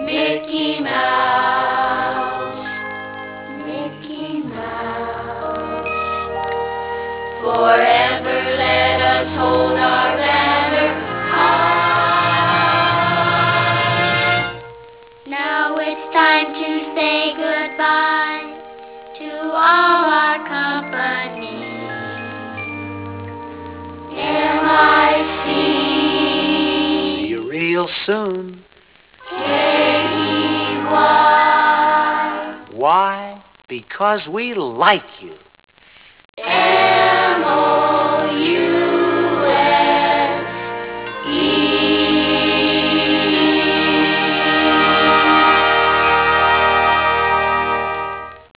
Mickey Mouse, Mickey Mouse. Forever let us hold our banner high. Now it's time to say goodbye to all our company. See you real soon. K-E-Y. Why? Because we like you.